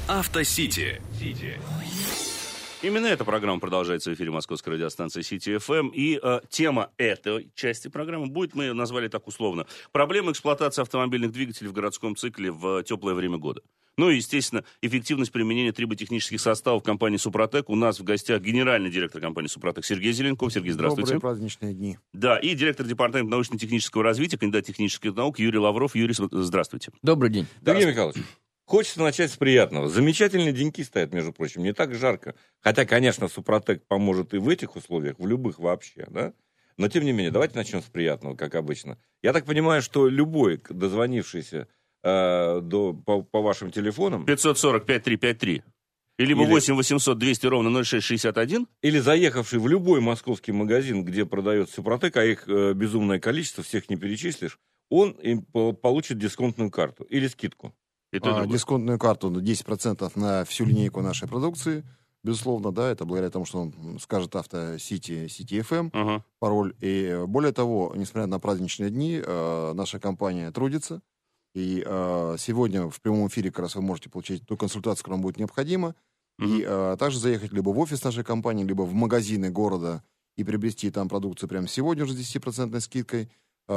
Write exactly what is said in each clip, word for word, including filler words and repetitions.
Автосити. Именно эта программа продолжается в эфире Московской радиостанции Сити эф эм. И э, тема этой части программы будет, мы ее назвали так условно, проблемы эксплуатации автомобильных двигателей в городском цикле в теплое время года. Ну и, естественно, эффективность применения триботехнических составов компании «Супротек». У нас в гостях генеральный директор компании «Супротек» Сергей Зеленков. Сергей, здравствуйте. Добрые праздничные дни. Да, и директор департамента научно-технического развития, кандидат технических наук Юрий Лавров. Юрий, здравствуйте. Добрый день. Сергей Михайлович, хочется начать с приятного. Замечательные деньки стоят, между прочим, не так жарко. Хотя, конечно, Супротек поможет и в этих условиях, в любых вообще, да? Но, тем не менее, давайте начнем с приятного, как обычно. Я так понимаю, что любой дозвонившийся э, до, по, по вашим телефонам... пятьсот сорок пятьдесят три пятьдесят три. Или восемь восемьсот двести ровно ноль шесть шестьдесят один. Или заехавший в любой московский магазин, где продается Супротек, а их э, безумное количество, всех не перечислишь, он им получит дисконтную карту или скидку. А, дисконтную карту десять процентов на всю линейку нашей продукции. Безусловно, да, это благодаря тому, что он скажет автосити, Сити эф эм, uh-huh. пароль. И более того, несмотря на праздничные дни, э, наша компания трудится. И э, сегодня в прямом эфире как раз вы можете получить ту консультацию, которая вам будет необходима. Uh-huh. И э, также заехать либо в офис нашей компании, либо в магазины города и приобрести там продукцию прямо сегодня уже с десять процентов скидкой,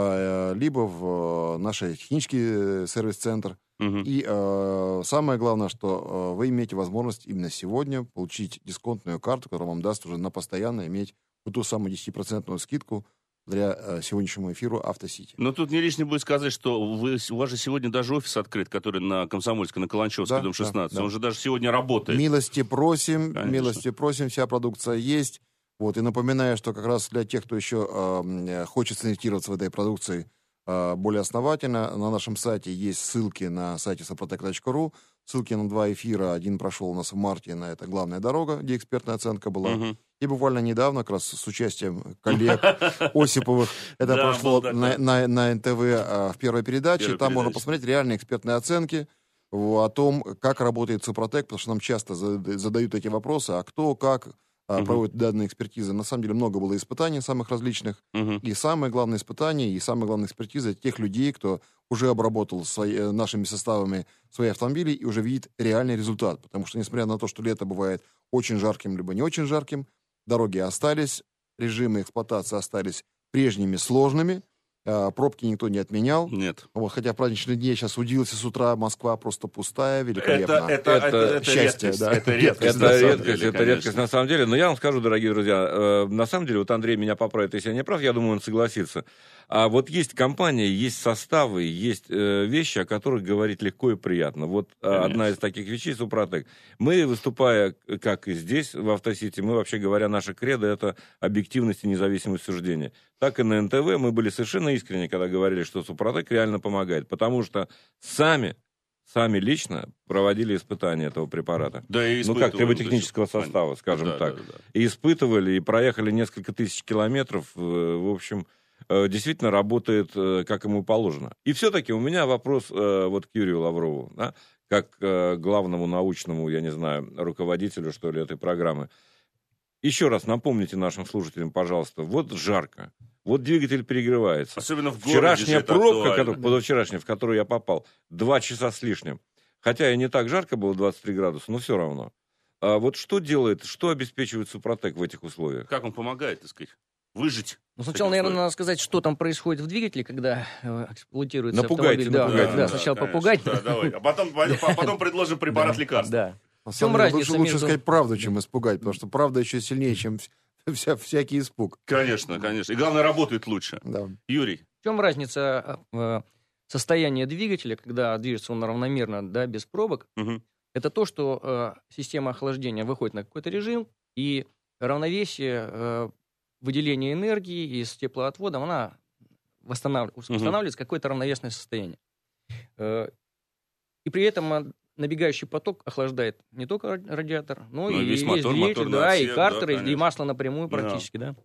э, либо в э, наш технический сервис-центр. Uh-huh. И э, самое главное, что э, вы имеете возможность именно сегодня получить дисконтную карту, которая вам даст уже на постоянно иметь вот ту самую десять процентов скидку для э, сегодняшнему эфиру «Автосити». Но тут не лишне будет сказать, что вы, у вас же сегодня даже офис открыт, который на Комсомольской, на Каланчевской, да, дом шестнадцать. Да, да. Он же даже сегодня работает. Милости просим, Конечно. Милости просим, вся продукция есть. Вот, и напоминаю, что как раз для тех, кто еще э, хочет сориентироваться в этой продукции более основательно, на нашем сайте есть ссылки на сайте супротек точка ру, ссылки на два эфира. Один прошел у нас в марте, на это «Главная дорога», где экспертная оценка была. Uh-huh. И буквально недавно, как раз с участием коллег Осиповых, это прошло на эн тэ вэ в первой передаче. Там можно посмотреть реальные экспертные оценки о том, как работает Супротек, потому что нам часто задают эти вопросы, а кто, как... Uh-huh. проводят данные экспертизы. На самом деле много было испытаний самых различных. Uh-huh. И самое главное испытание, и самая главная экспертиза тех людей, кто уже обработал свои, нашими составами свои автомобили и уже видит реальный результат. Потому что, несмотря на то, что лето бывает очень жарким, либо не очень жарким, дороги остались, режимы эксплуатации остались прежними, сложными. Пробки никто не отменял. Нет. Вот, хотя в праздничные дни я сейчас удивился с утра, Москва просто пустая, великолепно. Это, это, это, это счастье, редкость. Да. Это редкость, это редкость, это редкость на самом деле. Но я вам скажу, дорогие друзья, э, на самом деле, вот Андрей меня поправит, если я не прав, я думаю, он согласится. А вот есть компании, есть составы, есть э, вещи, о которых говорить легко и приятно. Вот э, одна из таких вещей — Супротек. Мы, выступая, как и здесь, в Автосити, мы, вообще говоря, наша кредо — это объективность и независимость суждения. Так и на эн тэ вэ мы были совершенно искренни, когда говорили, что Супротек реально помогает. Потому что сами, сами лично проводили испытания этого препарата. Да, и ну как, триботехнического состава, скажем да, так. Да, да, да. И испытывали, и проехали несколько тысяч километров. В общем, действительно работает, как ему положено. И все-таки у меня вопрос вот к Юрию Лаврову, да, как главному научному, я не знаю, руководителю, что ли, этой программы. Еще раз напомните нашим слушателям, пожалуйста, вот жарко, вот двигатель перегревается. Особенно в городе. Вчерашняя пробка, которая, позавчерашняя, в которую я попал, два часа с лишним. Хотя и не так жарко было, двадцать три градуса, но все равно. А вот что делает, что обеспечивает Супротек в этих условиях? Как он помогает, так сказать, выжить? Ну, сначала, наверное, надо сказать, что там происходит в двигателе, когда э, эксплуатируется напугайте, автомобиль. Напугайте, да, да, да, сначала конечно, попугать. Да, давай. А потом, потом предложим препарат лекарства. Да. На самом деле, лучше, лучше сказать правду, чем испугать, потому что правда еще сильнее, чем вся, всякий испуг. Конечно, конечно. И главное, работает лучше. Да. Юрий. В чем разница э, состояния двигателя, когда движется он равномерно, да, без пробок? Угу. Это то, что э, система охлаждения выходит на какой-то режим, и равновесие э, выделения энергии из теплоотводом, она восстанов... угу. восстанавливается какое-то равновесное состояние. Э, и при этом набегающий поток охлаждает не только радиатор, но, но и весь мотор, двигатель, да, отсек, и картер, да, и масло напрямую практически, да. да.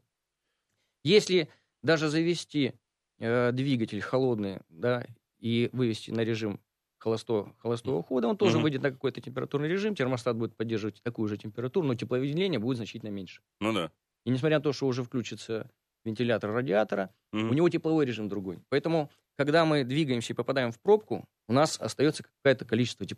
Если даже завести э, двигатель холодный, да, и вывести на режим холостого, холостого хода, он тоже mm-hmm. выйдет на какой-то температурный режим, термостат будет поддерживать такую же температуру, но тепловыделение будет значительно меньше. Ну да. И несмотря на то, что уже включится вентилятор радиатора, mm-hmm. у него тепловой режим другой. Поэтому, когда мы двигаемся и попадаем в пробку, у нас остается какое-то количество тепла.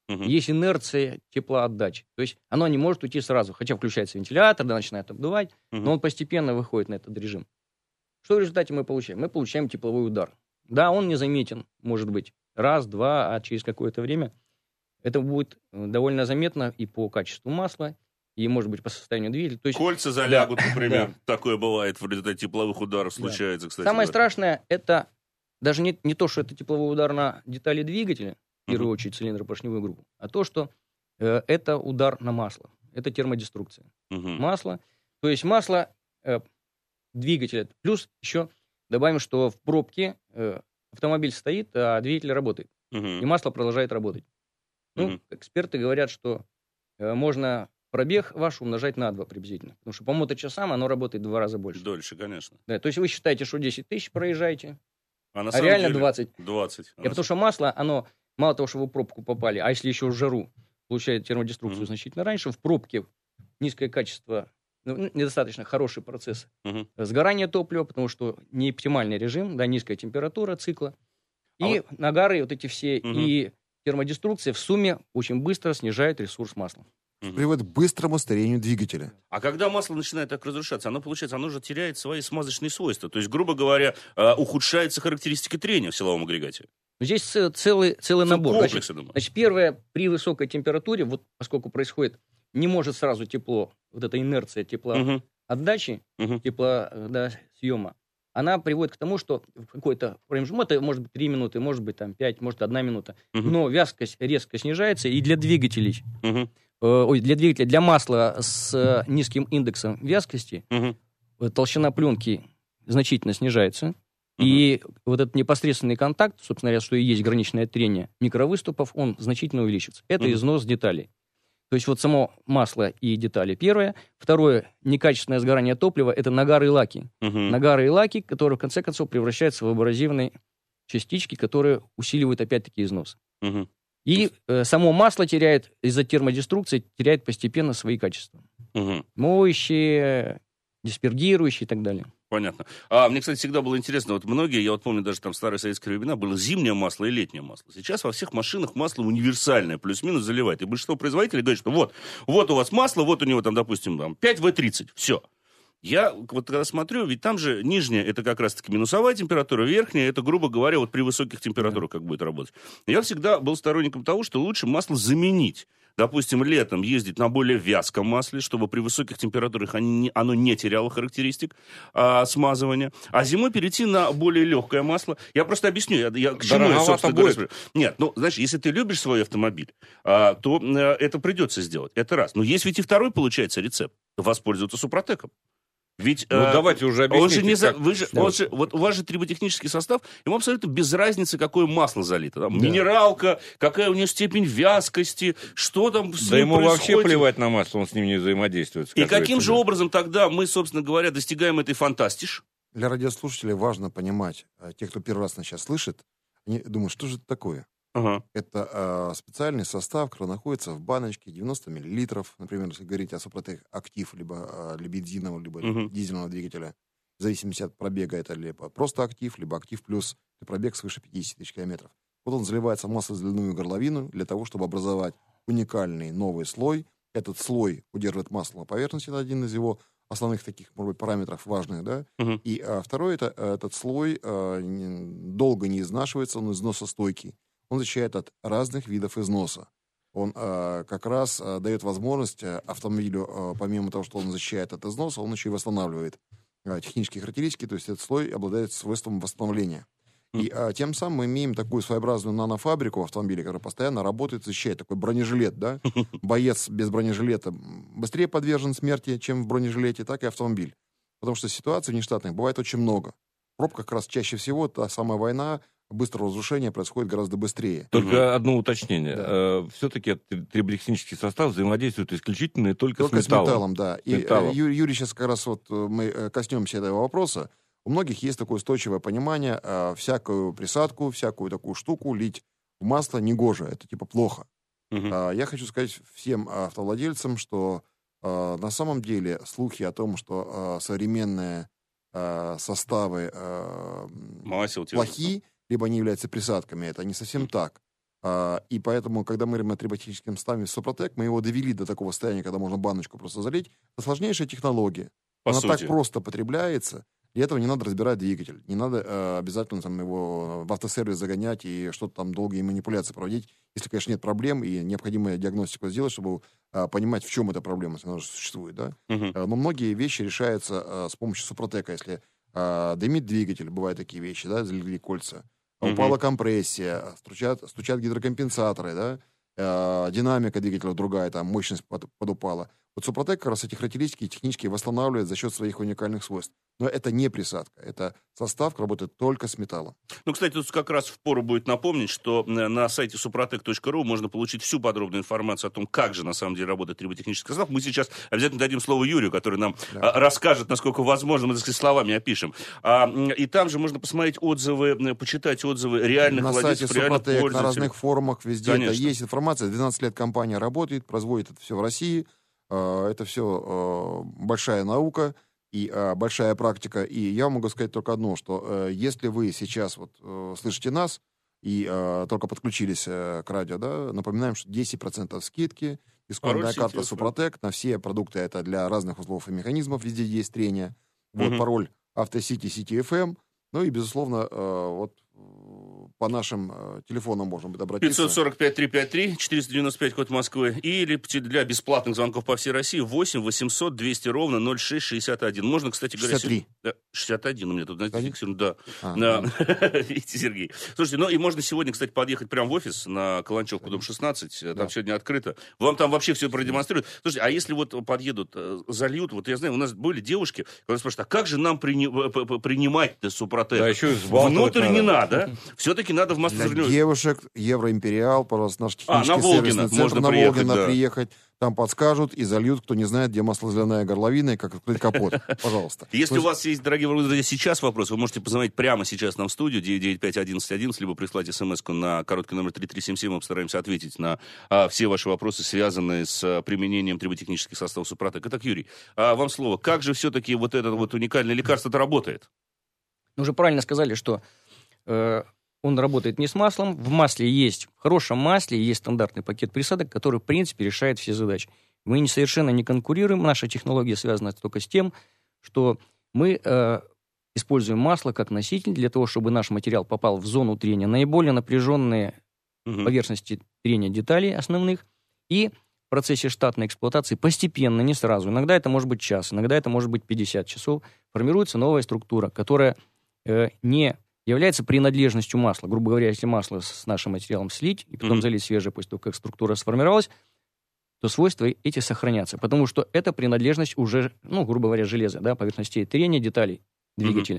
Мгм. есть инерция теплоотдачи. То есть оно не может уйти сразу, хотя включается вентилятор, да, начинает обдувать, Мгм. но он постепенно выходит на этот режим. Что в результате мы получаем? Мы получаем тепловой удар. Да, он незаметен, может быть, раз, два, а через какое-то время это будет э, довольно заметно и по качеству масла, и, может быть, по состоянию двигателя. То есть Кольца залягут, Да, например. да. Такое бывает в результате тепловых ударов, Да. случается, кстати. самое говоря. страшное, это даже не, не то, что это тепловой удар на детали двигателя, в первую Мгм. очередь цилиндропоршневую группу, а то, что э, это удар на масло. Это термодеструкция. Мгм. Масло. То есть масло э, двигателя. Плюс еще добавим, что в пробке э, автомобиль стоит, а двигатель работает. Мгм. И масло продолжает работать. Ну, Мгм. эксперты говорят, что э, можно пробег ваш умножать на два приблизительно. Потому что по моточасам оно работает в два раза больше. Дольше, конечно. Да, то есть вы считаете, что десять тысяч проезжаете, А на а самом реально деле двадцать. двадцать. И потому что масло, оно, мало того, что вы в пробку попали, а если еще в жару, получает термодеструкцию Мгм. значительно раньше, в пробке низкое качество, ну, недостаточно хороший процесс Мгм. сгорания топлива, потому что не оптимальный режим, да, низкая температура цикла. А И нагары вот эти все, Мгм. и термодеструкция в сумме очень быстро снижает ресурс масла. Мгм. Приводит к быстрому старению двигателя. А когда масло начинает так разрушаться, оно, получается, оно же теряет свои смазочные свойства. То есть, грубо говоря, э, ухудшаются характеристики трения в силовом агрегате. Но здесь ц- целый, целый набор. Комплекс, Значит, я думаю. значит, первое, при высокой температуре, вот поскольку происходит, не может сразу тепло, вот эта инерция теплоотдачи, Мгм. Мгм. теплосъема, она приводит к тому, что в какой-то промежуток, это может быть три минуты, может быть там пять, может одна минута, Мгм. но вязкость резко снижается, и для двигателей, Мгм. э, ой, для двигателя, для масла с э, низким индексом вязкости, Мгм. э, толщина пленки значительно снижается, и вот этот непосредственный контакт, собственно говоря, что и есть граничное трение микровыступов, он значительно увеличится. Это Мгм. износ деталей. То есть вот само масло и детали первое. Второе, некачественное сгорание топлива, это нагары и лаки. Мгм. Нагары и лаки, которые в конце концов превращаются в абразивные частички, которые усиливают опять-таки износ. Мгм. И э, само масло теряет, из-за термодеструкции, теряет постепенно свои качества. Мгм. Моющие, диспергирующие и так далее. Понятно. А мне, кстати, всегда было интересно, вот многие, я вот помню, даже там в старые советские времена было зимнее масло и летнее масло. Сейчас во всех машинах масло универсальное, плюс-минус заливает. И большинство производителей говорит, что вот, вот у вас масло, вот у него там, допустим, там, пять вэ тридцать, все. Я вот когда смотрю, ведь там же нижняя, это как раз-таки минусовая температура, верхняя, это, грубо говоря, вот при высоких температурах как будет работать. Я всегда был сторонником того, что лучше масло заменить. Допустим, летом ездить на более вязком масле, чтобы при высоких температурах они не- оно не теряло характеристик а, смазывания. А зимой перейти на более легкое масло. Я просто объясню, я, я к чему я, Дороговато собственно говоря, будет. смотрю. Нет, ну, знаешь, если ты любишь свой автомобиль, а, то э, это придется сделать. Это раз. Но есть ведь и второй, получается, рецепт. Воспользоваться Супротеком. Ведь Ну, э, давайте уже он объясните, же не за- как вы же, он же, вот у вас же триботехнический состав, ему абсолютно без разницы, какое масло залито. Там, Да. минералка, какая у нее степень вязкости, что там с Да ним ему вообще происходит. плевать на масло, он с ним не взаимодействует. И скажу я каким же тебе. образом тогда мы, собственно говоря, достигаем этой фантастиш? Для радиослушателей важно понимать, а, те, кто первый раз нас сейчас слышит, они думают, что же это такое? Ага. Это а, специальный состав, который находится в баночке девяносто миллилитров. Например, если говорить о Супротек Актив, либо а, для бензинового, либо Мгм. дизельного двигателя. В зависимости от пробега это либо просто Актив, либо Актив плюс, и пробег свыше пятьдесят тысяч километров. Вот он заливается в маслозаливную горловину для того, чтобы образовать уникальный новый слой. Этот слой удерживает масло на поверхности, это один из его основных таких, может быть, параметров важных, да. Мгм. И а, второй, это а, этот слой а, не- долго не изнашивается, он износостойкий. Он защищает от разных видов износа. Он а, как раз а, дает возможность а, автомобилю, а, помимо того, что он защищает от износа, он еще и восстанавливает а, технические характеристики, то есть этот слой обладает свойством восстановления. И а, тем самым мы имеем такую своеобразную нанофабрику в автомобиле, которая постоянно работает, защищает такой бронежилет, да. Боец без бронежилета быстрее подвержен смерти, чем в бронежилете, так и автомобиль. Потому что ситуаций внештатных бывает очень много. Пробка как раз чаще всего, та самая война, быстрое разрушение происходит гораздо быстрее. Только одно уточнение. Да. Э, Все-таки этот триботехнический состав взаимодействует исключительно и только, Только с металлом. с металлом, да. И Металлом. э, Ю- Юрий, сейчас как раз вот э, мы э, коснемся этого вопроса. У многих есть такое устойчивое понимание, э, всякую присадку, всякую такую штуку лить в масло негоже, это типа плохо. Мгм. А, Я хочу сказать всем автовладельцам, что а, на самом деле слухи о том, что а, современные а, составы а, м, Масел, те же плохие, либо они являются присадками, это не совсем так. А, и поэтому, когда мы говорим о триботехническом составе Супротек, мы его довели до такого состояния, когда можно баночку просто залить. Это сложнейшая технология. По Она сути. так просто потребляется. Для этого не надо разбирать двигатель. Не надо э, обязательно там, его в автосервис загонять и что-то там долгие манипуляции проводить. Если, конечно, нет проблем и необходимую диагностику сделать, чтобы э, понимать, в чем эта проблема, если она уже существует. Да? Мгм. Э, но многие вещи решаются э, с помощью Супротека. Если э, дымит двигатель, бывают такие вещи, да, залегли кольца. Мгм. Упала компрессия, стучат, стучат гидрокомпенсаторы, да, э, динамика двигателя другая, там мощность под, подупала. Вот Супротек как раз эти характеристики технически восстанавливает за счет своих уникальных свойств. Но это не присадка, это состав, который работает только с металлом. Ну, кстати, тут как раз впору будет напомнить, что на на сайте супротек точка ру можно получить всю подробную информацию о том, как же на самом деле работает триботехнический состав. Мы сейчас обязательно дадим слово Юрию, который нам Да. а, расскажет, насколько возможно, мы, так сказать, словами опишем. А, м, и там же можно посмотреть отзывы, м, почитать отзывы реальных На сайте владельцев, реальных Супротек, на пользователей. разных форумах, везде Конечно. это есть информация. двенадцать лет компания работает, производит это все в России. Э, Это все большая наука и э, большая практика. И я могу сказать только одно, что э, если вы сейчас вот э, слышите нас и э, только подключились э, к радио, да, напоминаем, что десять процентов скидки, дисконтная Пароль карта сети, Супротек на все продукты, это для разных узлов и механизмов, везде есть трение. Вот Мгм. пароль Автосити Сити эф эм. Ну и, безусловно, э, вот э, по нашим э, телефонам можно будет обратиться. пятьсот сорок пять триста пятьдесят три, четыреста девяносто пять, код Москвы. Или п- для бесплатных звонков по всей России восемь восемьсот двести ровно ноль шесть шестьдесят один. Можно, кстати говоря... шестьдесят три. сегодня- Да, шестьдесят один у меня тут, знаете, Один? фиксировано. Да. А, Да. ну, Видите, Сергей. Слушайте, ну и можно сегодня, кстати, подъехать прямо в офис на Каланчевку, дом шестнадцать. Там Да. сегодня открыто. Вам там вообще все продемонстрируют. Слушайте, а если вот подъедут, э, зальют, вот я знаю, у нас были девушки, которые спрашивают, а как же нам прини- п- п- принимать-то Супротек? Да, еще и взбалтывать Внутрь надо. не надо. Все-таки надо в Для маслозерневую. девушек Евроимпериал, пожалуйста, наш А, технический на Волгино сервисный центр можно на приехать, Волгино да. приехать. Там подскажут и зальют, кто не знает, где маслозерная горловина и как открыть капот. Пожалуйста. Если То у вас есть, дорогие друзья, сейчас вопрос, вы можете позвонить прямо сейчас нам в студию девять девять пять одиннадцать одиннадцать, либо прислать смс-ку на короткий номер три три семь семь. Мы постараемся ответить на а, все ваши вопросы, связанные с а, применением триботехнических составов Супротек. Итак, Юрий, а, вам слово. Как же все-таки вот это вот уникальное лекарство-то работает? Ну, уже правильно сказали, что э, он работает не с маслом. В масле есть, в хорошем масле есть стандартный пакет присадок, который, в принципе, решает все задачи. Мы не, совершенно не конкурируем. Наша технология связана только с тем, что мы э, используем масло как носитель для того, чтобы наш материал попал в зону трения, наиболее напряженные Мгм. поверхности трения деталей основных, и в процессе штатной эксплуатации постепенно, не сразу, иногда это может быть час, иногда это может быть пятьдесят часов, формируется новая структура, которая э, не является принадлежностью масла. Грубо говоря, если масло с нашим материалом слить и потом Мгм. залить свежее после того, как структура сформировалась, то свойства эти сохранятся, потому что это принадлежность уже, ну, грубо говоря, железа, да, поверхностей трения деталей двигателя.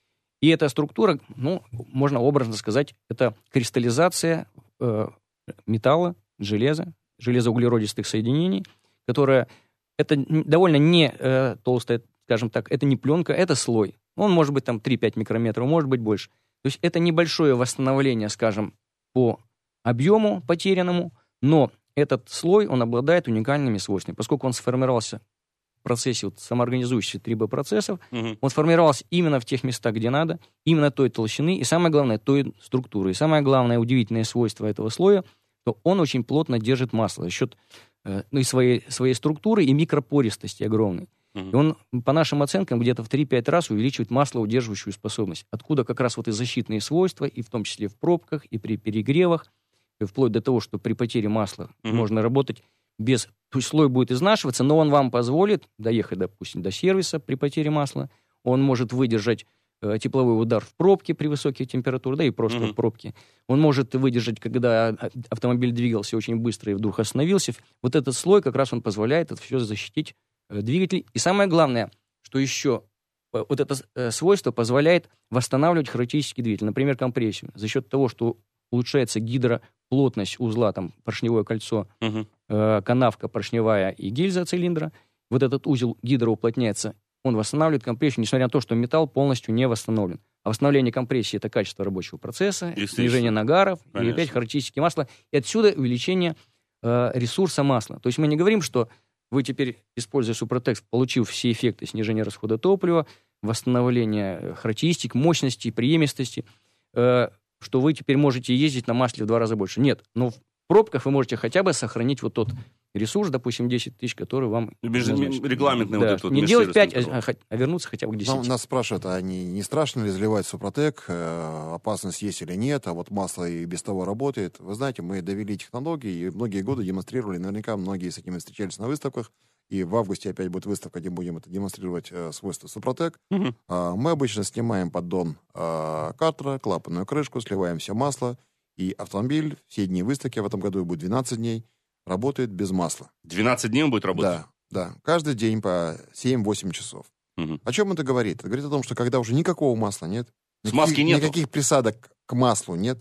И эта структура, ну, можно образно сказать, это кристаллизация э, металла, железа, железоуглеродистых соединений, которая, это н- довольно не э, толстая, скажем так, это не пленка, это слой. Он может быть там три-пять микрометров, может быть больше. То есть это небольшое восстановление, скажем, по объему потерянному, но этот слой, он обладает уникальными свойствами, поскольку он сформировался в процессе вот самоорганизующихся три бэ процессов, Мгм. он сформировался именно в тех местах, где надо, именно той толщины, и самое главное, той структуры. И самое главное, удивительное свойство этого слоя, то он очень плотно держит масло за счет э, ну, и своей, своей структуры и микропористости огромной. Мгм. И он, по нашим оценкам, где-то в три-пять раз увеличивает маслоудерживающую способность. Откуда как раз вот и защитные свойства, и в том числе в пробках, и при перегревах, и вплоть до того, что при потере масла Мгм. можно работать без... То есть слой будет изнашиваться, но он вам позволит доехать, допустим, до сервиса при потере масла. Он может выдержать э, тепловой удар в пробке при высоких температурах, да и просто Мгм. в пробке. Он может выдержать, когда а- автомобиль двигался очень быстро и вдруг остановился. Вот этот слой как раз он позволяет это все защитить э, двигатель. И самое главное, что еще э, вот это э, свойство позволяет восстанавливать характеристики двигателя, например, компрессию. За счет того, что улучшается гидроплотность узла, там, поршневое кольцо, Мгм. э, канавка поршневая и гильза цилиндра, вот этот узел гидроуплотняется, он восстанавливает компрессию, несмотря на то, что металл полностью не восстановлен. А восстановление компрессии — это качество рабочего процесса, Естественно. снижение нагаров, и Конечно. опять характеристики масла. И отсюда увеличение э, ресурса масла. То есть мы не говорим, что вы теперь, используя Супротек, получив все эффекты снижения расхода топлива, восстановления э, характеристик, мощности, преемистости, э, что вы теперь можете ездить на масле в два раза больше. Нет, но в пробках вы можете хотя бы сохранить вот тот ресурс, допустим, десять тысяч, который вам... Регламентный да. вот этот Не делать пять, а, а вернуться хотя бы к десяти. Нам, нас спрашивают, а не, не страшно ли заливать Супротек, э, опасность есть или нет, а вот масло и без того работает. Вы знаете, мы довели технологии и многие годы демонстрировали, наверняка многие с этим встречались на выставках, и в августе опять будет выставка, где будем это демонстрировать э, свойства Супротек. Угу. Э, мы обычно снимаем поддон э, картера, клапанную крышку, сливаем все масло, и автомобиль все дни выставки, в этом году будет двенадцать дней, работает без масла. двенадцать дней он будет работать? Да, да. Каждый день по семь-восемь часов. Угу. О чем это говорит? Это говорит о том, что когда уже никакого масла нет, смазки нет, никаких присадок к маслу нет,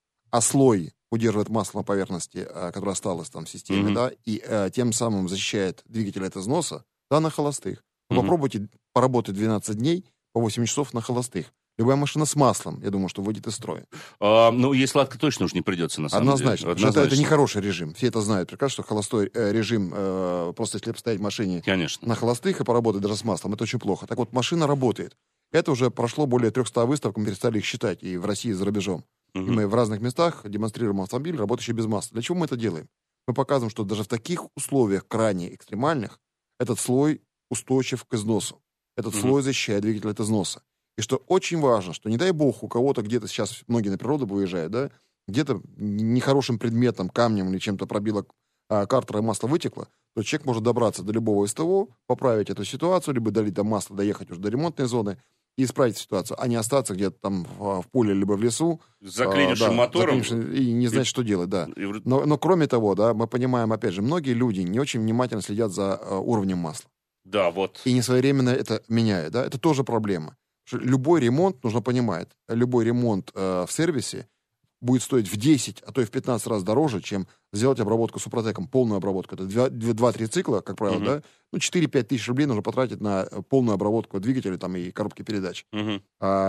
а слой удерживает масло на поверхности, которое осталось там в системе, угу. да, и э, тем самым защищает двигатель от износа, да, на холостых. Угу. Попробуйте поработать двенадцать дней по восемь часов на холостых. Любая машина с маслом, я думаю, что выйдет из строя. А, ну, есть сладко точно уж не придется, на самом Однозначно, деле. Однозначно. Это, это не хороший режим. Все это знают прекрасно, что холостой э, режим, э, просто если поставить машине Конечно. на холостых и поработать даже с маслом, это очень плохо. Так вот, машина работает. Это уже прошло более трехсот выставок, мы перестали их считать и в России, и за рубежом. Угу. И мы в разных местах демонстрируем автомобиль, работающий без масла. Для чего мы это делаем? Мы показываем, что даже в таких условиях крайне экстремальных этот слой устойчив к износу. Этот угу. слой защищает двигатель от износа. И что очень важно, что не дай бог у кого-то где-то сейчас, многие на природу выезжают, да, где-то нехорошим предметом, камнем или чем-то пробило а, картер, и масло вытекло, то человек может добраться до любого СТО, поправить эту ситуацию, либо долить там масло, доехать уже до ремонтной зоны и исправить ситуацию, а не остаться где-то там в, в поле либо в лесу. Заклинившим а, да, мотором. И не знать, и... что делать, да. И... Но, но кроме того, да, мы понимаем, опять же, многие люди не очень внимательно следят за а, уровнем масла. Да, вот. И несвоевременно это меняет, да, это тоже проблема. Любой ремонт, нужно понимать, любой ремонт э, в сервисе будет стоить в десять, а то и в пятнадцать раз дороже, чем сделать обработку Супротеком, полную обработку. Это два-три цикла, как правило, uh-huh. да? Ну, четыре-пять тысяч рублей нужно потратить на полную обработку двигателя там, и коробки передач. Uh-huh.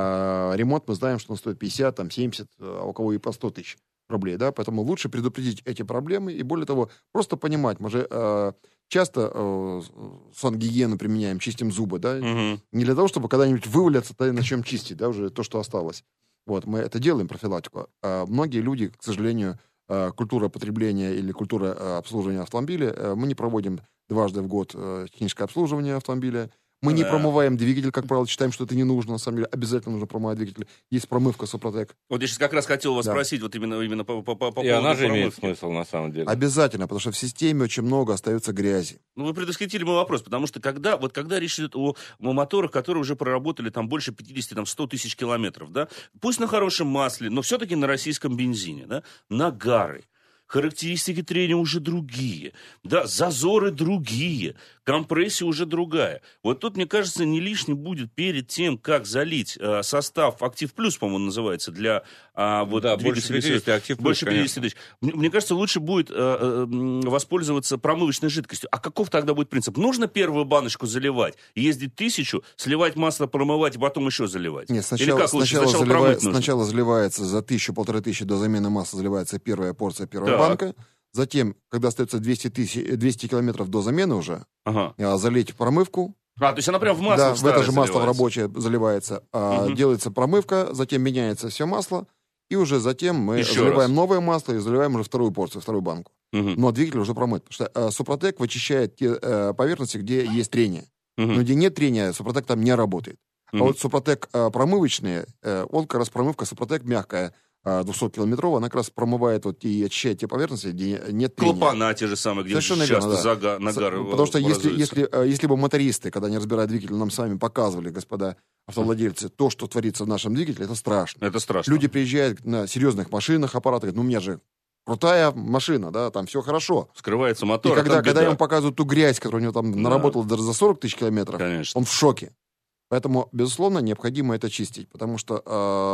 А ремонт, мы знаем, что он стоит пятьдесят, там, семьдесят, а у кого и по сто тысяч рублей, да? Поэтому лучше предупредить эти проблемы и, более того, просто понимать. Мы же э, часто э, сан-гигиену применяем, чистим зубы, да? Uh-huh. Не для того, чтобы когда-нибудь вывалиться, то начнем чистить, да, уже то, что осталось. Вот, мы это делаем, профилактику. А многие люди, к сожалению, культура потребления или культура обслуживания автомобиля, мы не проводим дважды в год техническое обслуживание автомобиля. Мы да. не промываем двигатель, как правило, считаем, что это не нужно. На самом деле, обязательно нужно промывать двигатель. Есть промывка Супротек. Вот я сейчас как раз хотел вас да. спросить, вот именно, именно по, по, по поводу И она же промывки. имеет смысл, на самом деле. Обязательно, потому что в системе очень много остается грязи. Ну, вы предвосхитили мой вопрос, потому что когда, вот когда речь идет о, о моторах, которые уже проработали там больше пятьдесят-сто тысяч километров, да, пусть на хорошем масле, но все-таки на российском бензине, да, нагары, характеристики трения уже другие, да, зазоры другие, компрессия уже другая. Вот тут, мне кажется, не лишним будет перед тем, как залить э, состав Актив Плюс, по-моему, называется, для э, вот, да, больше пятидесяти, Актив Плюс, больше пятидесяти тысяч. Мне, мне кажется, лучше будет э, э, воспользоваться промывочной жидкостью. А каков тогда будет принцип? Нужно первую баночку заливать, ездить тысячу, сливать масло, промывать, и потом еще заливать? Нет, сначала, Или как лучше? сначала, Сначала, заливает, сначала заливается за тысячу-полторы тысячи до замены масла, заливается первая порция, первая так. банка. Затем, когда остается двести тысяч, двести километров до замены уже, ага. залить промывку. А, то есть она прям в масло Да, в это же масло заливается. в рабочее заливается. А, угу. Делается промывка, затем меняется все масло, и уже затем мы Еще заливаем раз. новое масло и заливаем уже вторую порцию, вторую банку. Угу. Но двигатель уже промыт. Потому что а, Супротек вычищает те а, поверхности, где есть трение. Угу. Но где нет трения, Супротек там не работает. Угу. А вот Супротек а, промывочный, а, он как раз промывка Супротек мягкая, двухсоткилометровая, она как раз промывает вот и очищает те поверхности, где нет трения. Клапана те же самые, где Совершенно часто верно, да. зага, нагар Потому что если, если, если бы мотористы, когда они разбирают двигатель, нам с вами показывали, господа автовладельцы, то, что творится в нашем двигателе, это страшно. Это страшно. Люди приезжают на серьезных машинах, аппаратах, говорят, ну у меня же крутая машина, да, там все хорошо. Скрывается мотор. И когда, когда ему показывают ту грязь, которую у него там да. наработала даже за сорок тысяч километров, конечно. Он в шоке. Поэтому, безусловно, необходимо это чистить, потому что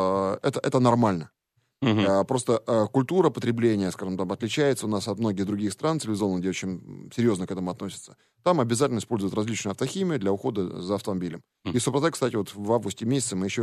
э, это, это нормально. Uh-huh. Просто э, культура потребления, скажем так, отличается у нас от многих других стран цивилизованных, где очень серьезно к этому относятся. Там обязательно используют различную автохимию для ухода за автомобилем. Uh-huh. И Супротек, кстати, вот в августе месяце мы еще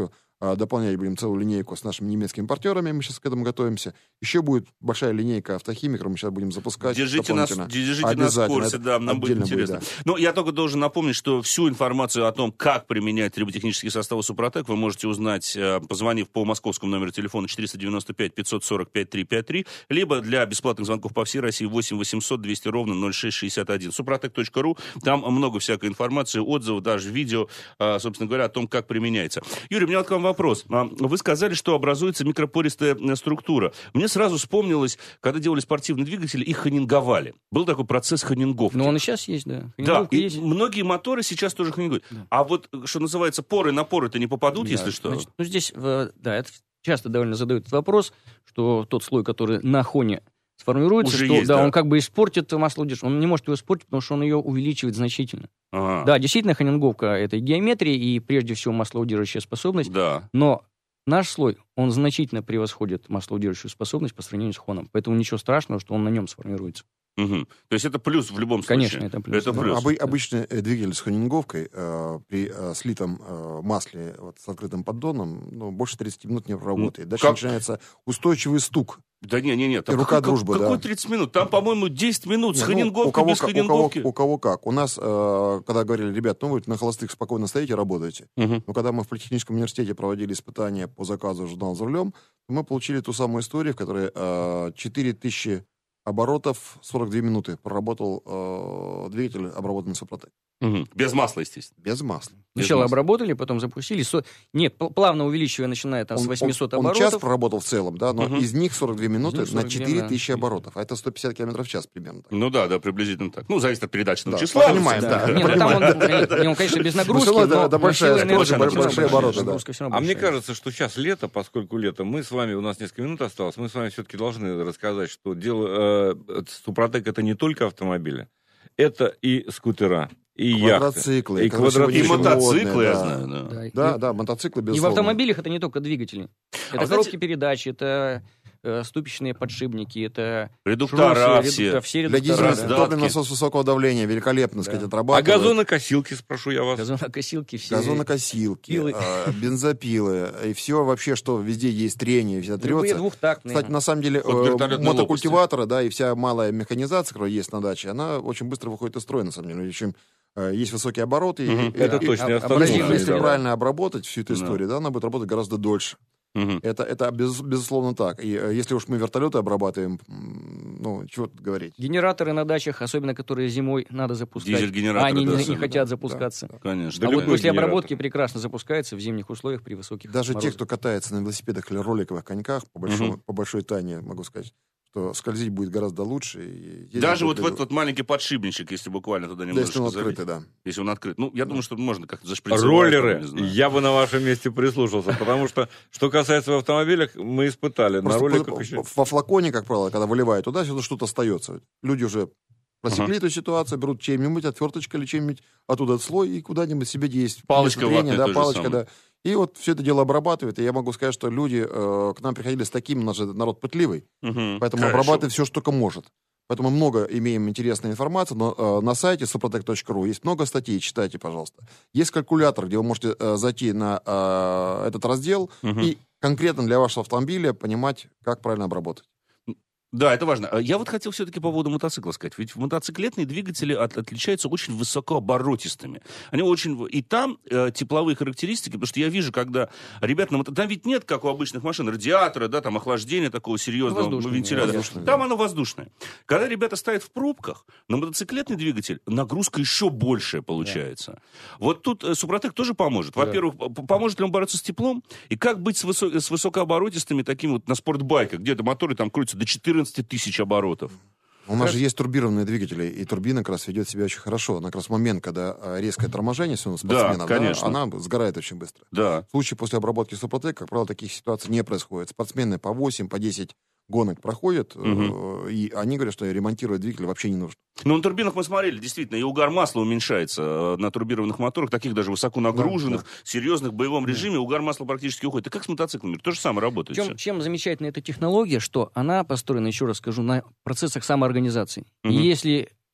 а, дополнять будем целую линейку с нашими немецкими партнерами, мы сейчас к этому готовимся. Еще будет большая линейка автохимик, мы сейчас будем запускать. Держите нас, держите нас в курсе, да, нам будет интересно. Будет, да. Но я только должен напомнить, что всю информацию о том, как применять триботехнические составы Супротек, вы можете узнать, позвонив по московскому номеру телефона четыреста девяносто пять пятьсот сорок пять триста пятьдесят три, либо для бесплатных звонков по всей России восемь восемьсот двести ровно ноль шесть шестьдесят один. супротек точка ру, там много всякой информации, отзывов, даже видео, собственно говоря, о том, как применяется. Юрий, у меня вот к вам вопрос. Вы сказали, что образуется микропористая структура. Мне сразу вспомнилось, когда делали спортивные двигатели, их хонинговали. Был такой процесс хонинговки. Ну, он и сейчас есть, да. Да, и есть. Многие моторы сейчас тоже хонинговают. Да. А вот, что называется, поры на поры-то не попадут, да, если что? Значит, ну, здесь, да, это часто довольно задают вопрос, что тот слой, который на хоне сформируется, уже что есть, да, да? он как бы испортит маслоудерживание. Он не может его испортить, потому что он ее увеличивает значительно. Ага. Да, действительно, хонинговка — это геометрия и, прежде всего, маслоудерживающая способность. Да. Но наш слой, он значительно превосходит маслоудерживающую способность по сравнению с хоном. Поэтому ничего страшного, что он на нем сформируется. Угу. То есть это плюс в любом случае? Конечно, это плюс. Это да. плюс. Ну, обы- обычный двигатель с хонинговкой э, при э, слитом э, масле вот, с открытым поддоном ну, больше тридцать минут не проработает. Дальше как? начинается устойчивый стук. Да не, не, не. И рука как, дружбы, какой да. тридцать минут? Там, по-моему, десять минут Не, с ну, хонинговкой, у кого, без как- хонинговки. У кого, у кого как. У нас, э, когда говорили, ребят, ну вы на холостых спокойно стоите, работаете. Угу. Но когда мы в Политехническом университете проводили испытания по заказу журнала «За рулем», мы получили ту самую историю, в которой э, четыре тысячи оборотов, сорок две минуты проработал э, двигатель, обработанный Супротек. Угу. Без масла, естественно. Без масла. Сначала масла. обработали, потом запустили. Со... Нет, п- плавно увеличивая, начиная там, с восьмисот он, он оборотов. час проработал в целом, да, но Мгм. из них сорок две минуты них сорок на две, четыре да. тысячи оборотов. А это сто пятьдесят километров в час примерно. Так. Ну да, да, приблизительно так. Ну, зависит от передачного Да, числа. понимаем, Да. да. Не, ну, там он, он, конечно, без нагрузки, Ну, всё равно но, это- это но большая сила скорость, энергии большие все равно обороты, большая, да. нагрузка всё равно А мне большая. кажется, что сейчас лето, поскольку лето, мы с вами, у нас несколько минут осталось, мы с вами все-таки должны рассказать, что дело, э, Супротек — это не только автомобили, это и скутера, и яхты. Квадроциклы. И которые квадроциклы. И сегодня очень мотоциклы, модные, я да. знаю, да. Да, Да, и- да, мотоциклы, И в безусловно. автомобилях это не только двигатели. Это А коробки знаете- передач, это э, ступичные подшипники, это Редуктора шрусы, все. редуктора, все Для редуктора. дизельных да. раздатки. топливных насосов высокого давления великолепно, так сказать, Да. А отрабатывают. газонокосилки, спрошу я вас. Газонокосилки все. Газонокосилки, Пилы. а, бензопилы, и все вообще, что везде есть трение, вся Любые трется. двухтактные. Кстати, на самом деле, Вот э, вертолетные мотокультиваторы, да, и вся малая механизация, которая есть на даче, она очень быстро выходит из строя, на самом деле. Чем э, есть высокие обороты, и- Мгм. и- Это и- точно, а- я а- остановлюсь если, абразивные, на если этом. правильно обработать всю эту Да. историю, да, она будет работать гораздо дольше. Мгм. Это, это без- безусловно так. И э, если уж мы вертолеты обрабатываем, м, ну, чего тут говорить. Генераторы на дачах, особенно которые зимой надо запускать, Дизель-генераторы, а они да, не, не особенно, хотят да. запускаться. Конечно. Да а вот любой после генератор. обработки прекрасно запускается в зимних условиях при высоких Даже те, морозах. кто катается на велосипедах или роликовых коньках, по, большому, Мгм. по большой тайне могу сказать, что скользить будет гораздо лучше. и ездить Даже вот будет в этот вот маленький подшипничек, если буквально туда Да, немножечко если он залить. открытый, да. Если он открыт. Ну, я думаю, что можно как-то зашприцевать. Роллеры, не знаю. я бы на вашем месте прислушался, потому что, что касается в автомобилях, мы испытали. На Просто роликах по- еще... по- во флаконе, как правило, когда выливают туда, сюда что-то остается. Люди уже просекли эту ситуацию, берут чем-нибудь, отверточкой или чем-нибудь, оттуда слой и куда-нибудь себе есть. Палочка место трения, ватная да, той же палочка, самой. да. И вот все это дело обрабатывает. И я могу сказать, что люди э, к нам приходили с таким, у нас же народ пытливый, Мгм. поэтому Хорошо. обрабатывает все, что только может. Поэтому много имеем интересной информации, но э, на сайте супротек точка ру есть много статей, читайте, пожалуйста. Есть калькулятор, где вы можете э, зайти на э, этот раздел Мгм. и конкретно для вашего автомобиля понимать, как правильно обработать. Да, это важно. А Я вот хотел все-таки по поводу мотоцикла сказать. Ведь мотоциклетные двигатели от- отличаются очень высокооборотистыми. Они очень... И там э, тепловые характеристики, потому что я вижу, когда ребята на мото... Там ведь нет, как у обычных машин, радиатора, да, там охлаждения такого серьезного, Воздушное, вентилятора. воздушное, Там да. оно воздушное. Когда ребята стоят в пробках, на мотоциклетный двигатель нагрузка еще большая получается. Вот тут э, Супротек тоже поможет. Во-первых, п- поможет ли он бороться с теплом? И как быть с, высо- с высокооборотистыми такими вот на спортбайках, где моторы там крутятся до четырнадцати тысяч оборотов. У нас же есть турбированные двигатели, и турбина как раз ведет себя очень хорошо. Она как раз в момент, когда э, резкое торможение все у спортсменов, да, конечно. она сгорает очень быстро. Да. В случае после обработки Супротек, как правило, таких ситуаций не происходит. Спортсмены по восемь, по десять гонок проходят, э, и они говорят, что ремонтировать двигатель вообще не нужно. Ну, на турбинах мы смотрели, действительно, и угар масла уменьшается э, на турбированных моторах, таких даже высоко нагруженных, Да, серьезных, в боевом режиме, угар масла практически уходит. И как с мотоциклами? То же самое работает. Чем, всё. чем замечательна эта технология, что она построена, еще раз скажу, на процессах самоорганизации. Мгм. И если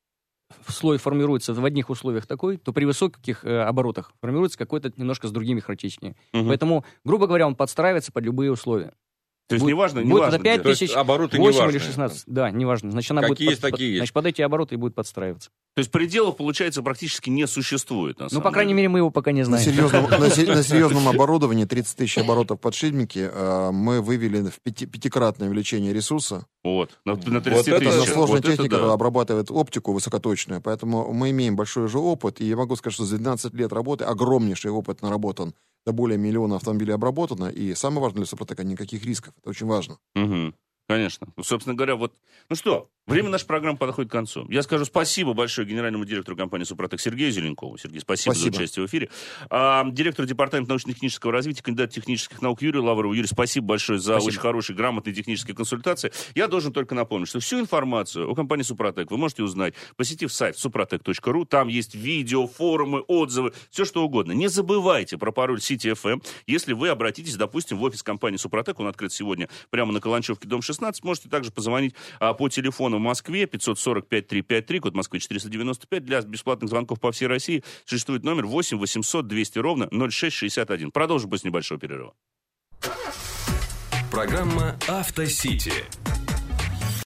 слой формируется в одних условиях такой, то при высоких э, оборотах формируется какой-то немножко с другими характеристиками. Мгм. Поэтому, грубо говоря, он подстраивается под любые условия. То есть будет- неважно, будет неважно это пять где. То есть тысяч, обороты восемь неважны. или шестнадцать. Да, неважно. Значит, она Какие будет есть, под- такие под- есть. Значит, под эти обороты и будет подстраиваться. То есть пределов, получается, практически не существует. На Ну, самом по крайней деле. мере, мы его пока не На знаем. серьезном, на се- на серьезном оборудовании тридцать тысяч оборотов подшипники э, мы вывели в пяти- пятикратное увеличение ресурса. Вот, на, на Вот тридцать это Это тысяч. сложная Вот это техника да. обрабатывает оптику высокоточную, поэтому мы имеем большой же опыт, и я могу сказать, что за двенадцать лет работы огромнейший опыт наработан. До более миллиона автомобилей обработано, и самое важное для Супротека — никаких рисков. Это очень важно. Мгм. Конечно. Ну, собственно говоря, вот... Ну что, время нашей программы подходит к концу. Я скажу спасибо большое генеральному директору компании «Супротек» Сергею Зеленкову. Сергей, спасибо, Спасибо. за участие в эфире. А, директор департамента научно-технического развития, кандидат технических наук Юрий Лавров. Юрий, спасибо большое за Спасибо. очень хорошие, грамотные технические консультации. Я должен только напомнить, что всю информацию о компании «Супротек» вы можете узнать, посетив сайт супротек точка ру. Там есть видео, форумы, отзывы, все что угодно. Не забывайте про пароль Сити эф эм. Если вы обратитесь, допустим, в офис компании «Супротек», он открыт сегодня прямо на Каланчевке, дом шестнадцать, можете также позвонить а, по телефону в Москве пятьсот сорок пять триста пятьдесят три, код Москвы четыреста девяносто пять. Для бесплатных звонков по всей России существует номер восемь восемьсот двести ровно ноль шесть шестьдесят один. Продолжим после небольшого перерыва. Программа «Автосити».